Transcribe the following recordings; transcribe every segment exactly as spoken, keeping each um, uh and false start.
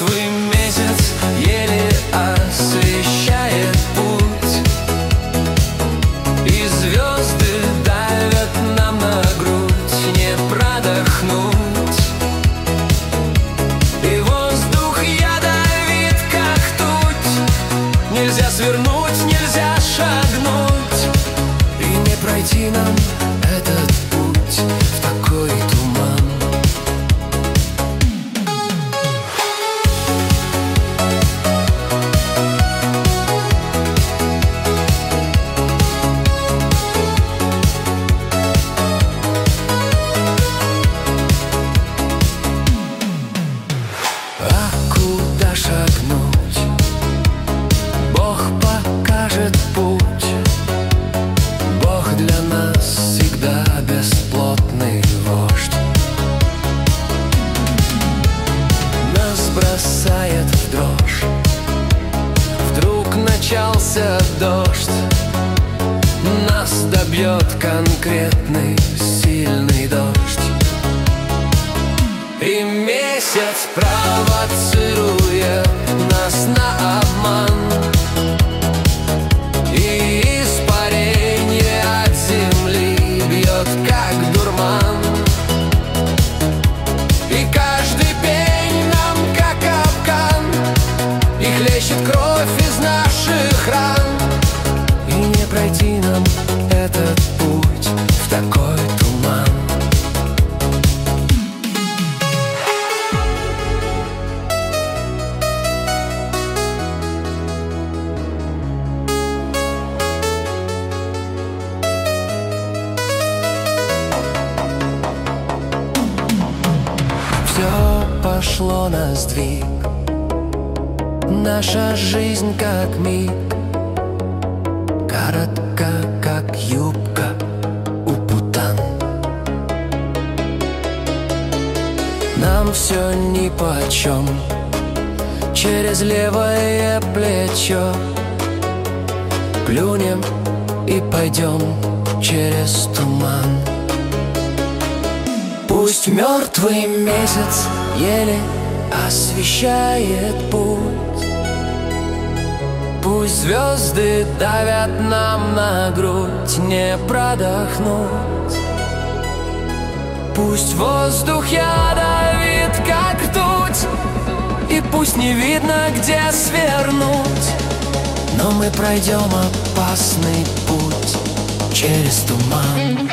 мертвый месяц еле освещает путь, и звезды давят нам на грудь, не продохнуть. И воздух ядовит, как ртуть, нельзя свернуть, нельзя шагнуть, и не пройти нам этот путь в такой туман. А куда шагнуть? Бог покажет путь. Бог для нас всегда бесплотный вождь. Нас бросает в дрожь. Вдруг начался дождь. Нас добьет конкретный сильный дождь. И месяц провоцирует нас на обман, и испарение от земли бьет, как дурман. И каждый пень нам, как капкан, и хлещет кровь из наших ран. И не пройти нам этот путь в такой туман. Все пошло на сдвиг, наша жизнь как миг, коротка, как юбка у путан. Нам все нипочем, через левое плечо плюнем и пойдем через туман. Пусть мертвый месяц еле освещает путь, пусть звезды давят нам на грудь, не продохнуть. Пусть воздух ядовит, как ртуть, и пусть не видно, где свернуть, но мы пройдем опасный путь через туман.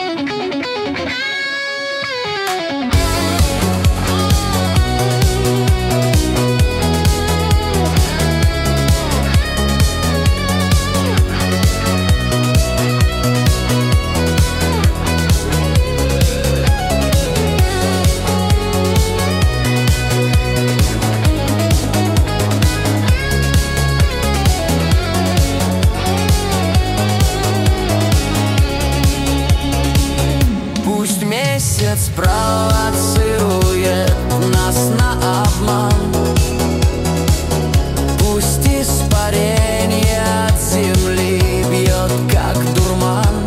Месяц провоцирует нас на обман, пусть испарение от земли бьет, как дурман.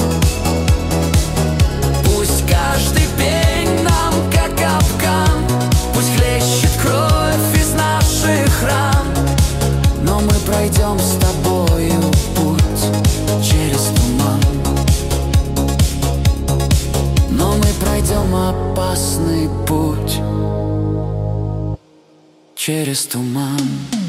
Пусть каждый пень нам, как капкан, пусть хлещет кровь из наших ран, но мы пройдем с тобою путь через туман. Но мы пройдем опасный путь через туман.